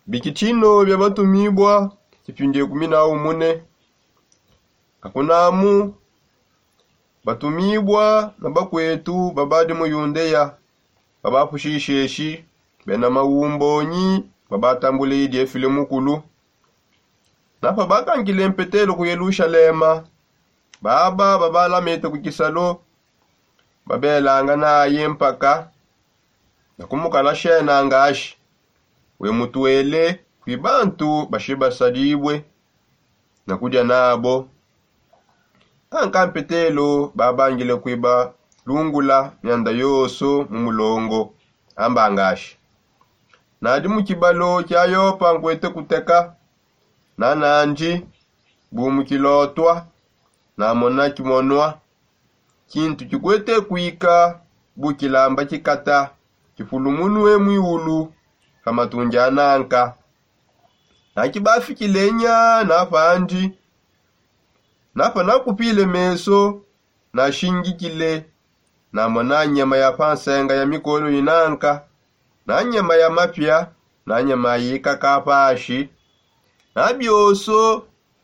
Bikitino bya batumibwa kipindi 14. Akunamu batumibwa na bakwetu babadi mu Yundeya babapushisheshi bena mawumbonyi babatambule idi efile mukulu. Napa bakangile mpetelo ku Yerusalema babala mete ku kisalo babelanga naye mpaka nakumukala shena ngashi we mutuele kwibantu bashiba sadibwe nakudya nabo anka mpetelo babangile kwiba lungula myanda yoso mumulongo ambangashi nadi mukibalo kya Yopa nkwete kuteka nananji bumukilotwa namona kimonwa kintu kikwete kuika bukilamba kikata kifulumunwe mwiulu kamatunja anka nakibafikilenya nafanji napa nakupile meso na shingikile namona nyama ya pansenga ya mikolo inanka na nyama ya mapya na nyama yika kapashi na byoso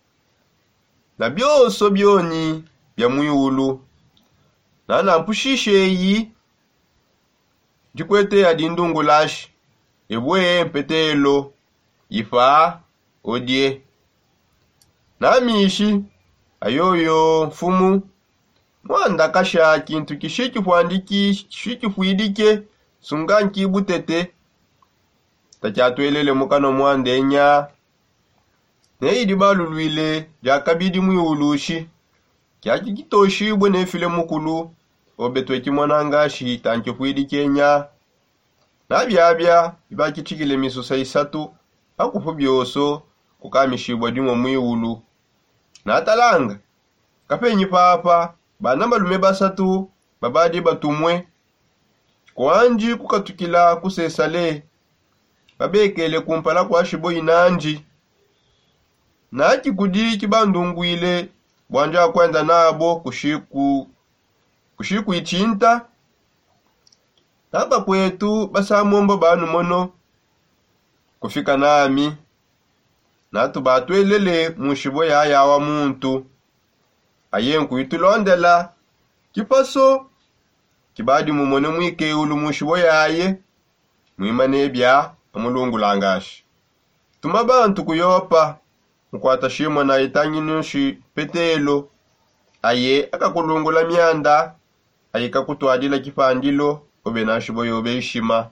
byoni bya mwiulu na nampushishe yi jikwete ya dindungulashi ebwe mpetelo ifa odie na mishi ayoyo mfumu mwanda kasha kintu kishikifwidike sunganki butete takyatwelele mukano mwandenya neidi balulwile jakabidi mwiulushi kyakikitoshibwe nefile mukulu obetwe kimonangashi tankifwidikenya nabyabya bibakitikile misusa 3 akufu byoso kukamishibwa dimo mwiulu natalanga kapenyi papa bana balume 3 babadi batumwe kwanji kukatukila kusesale babekele kumpala kwa shibo inanji naki kudi kibandungwile bwanja kwenda nabo kushiku ichinta naba kwetu basamombo banu mono kufika nami natu batwelele mushibo ya wa muntu ayenku itulondela kipaso kibadi mumone mwike ulu mushibo yaye mwimane bya amulungu langashi tuma bantu ku Yopa mukwata shimo na itanyinushi petelo aye akakulungula myanda ayika kutwadila kipandilo obe nashibo yobe ishima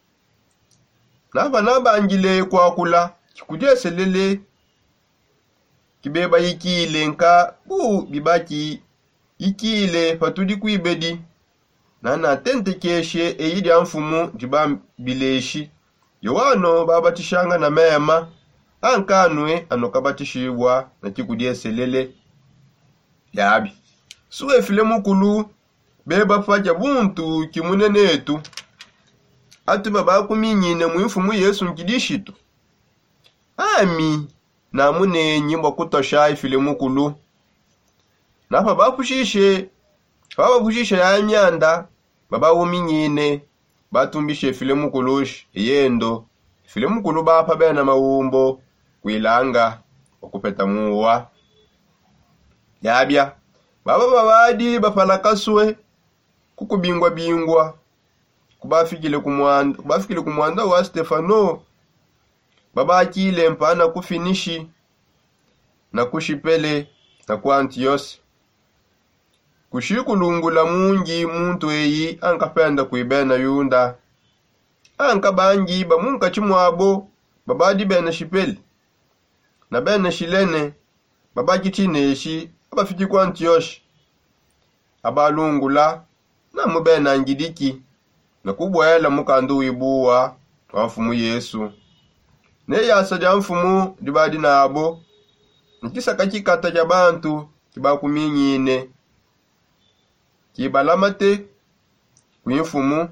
nabangile kwakula kikujeselele kibeba yikile nka bibaki yikile patudi kuibedi nana tentekeshe eyidi amfumu jibambileshi yowano babatishanga na mema ankanwe anokabatishibwa na kikujeselele yabi suwe file mukulu beba faja buntu kimunenetu ati baba kuminyine mwifumu Yesu nkidishito ami namune nyimbo kutosha ifile mukulu napa bapushishe ya myanda baba uminyine batumbishe file mukulushi yendo file mukulu bapa bena mawumbo kwilanga okupeta muwa yabya baba babadi bafalakaswe kukubingwa kubafikile kumwanda wa Stefano baba akile mpana kufinishi na kushipele na ku Antiosi kushikulungula mungi muntu eyi ankapenda kuibena Yunda anka bangi bamunka chimwabo babadi bena shipele na bena shilene baba kitineshi abafiki ku Antioshi abalungula na mubena ngidiki na kubwela mukandu wibuwa wa mfumu Yesu ne yasa ja mfumu dibadi nabo nkisaka kikata kya bantu kibakuminyine kibalamate kwimfumu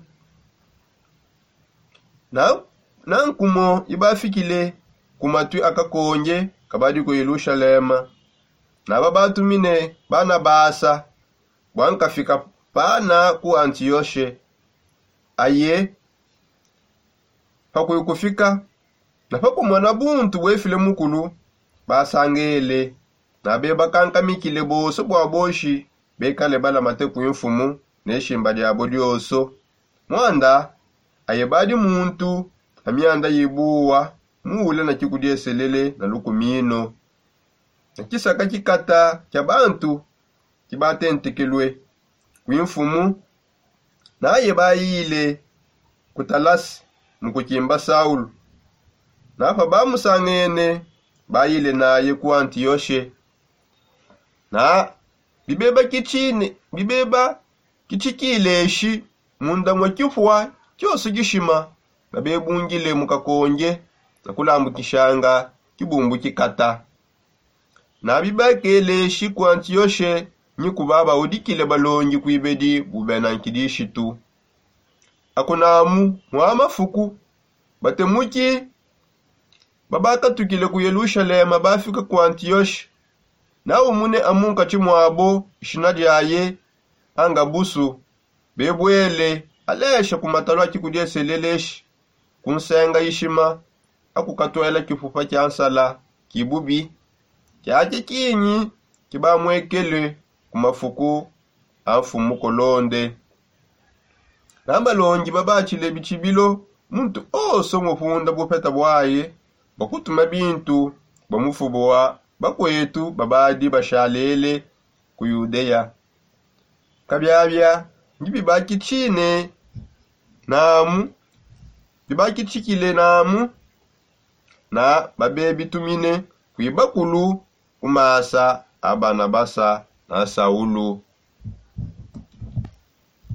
na nkumo ibafikile kumatwi akakonje kabadi ku Yerusalema na babatumine bana basa bwankafika pana ku Antiyoshe aye pakwe kufika Na papo mwana buntu wefile mukulu basangele na beba kankamikile bose bwa boshi bekale bala mateku y'imfumu n'eshimba lyabo lyoso. Mwanda ayebadi muntu amyanda yibuwa muule na chikudyeselele na lukumino. Na kisaka kikata kya bantu kibatentekelwe kuimfumu na ayebayile kutalasi mukukimba Saulu. Na apa bamusangene bayile naye ku Antiyoshe. Na bibeba kichikileshi munda mwa kifwa kyose gishima na bebungile mukakonje na kulambu kishanga kibumbu kikata. Na bibakeleshi ku Antiyoshe nyiku baba udikile balongi kuibedi bubena nkidishi tu. Akunamu mwamafuku batemuki babakatukile ku Yerusalema bafika ku Antiyoshe. Na umune amunka chimwabo ishina lyaye anga busu bebwele alesha kumatalwa chikudyeseleleshi kunsenga ishima akukatwela kifufa kya nsala kibubi kyake kinyi kibamwekele kumafuku afumu kolonde. Nabalongi babachile bichibilo muntu oso mufunda bupeta bwaye bakutuma bintu bamufubowa bakwetu babadi bashalele ku Yudeya. Kabyabya ngibibakichine namu bibakichikile namu na babebitumine kwibakulu kumasa Abanabasa na Saulu.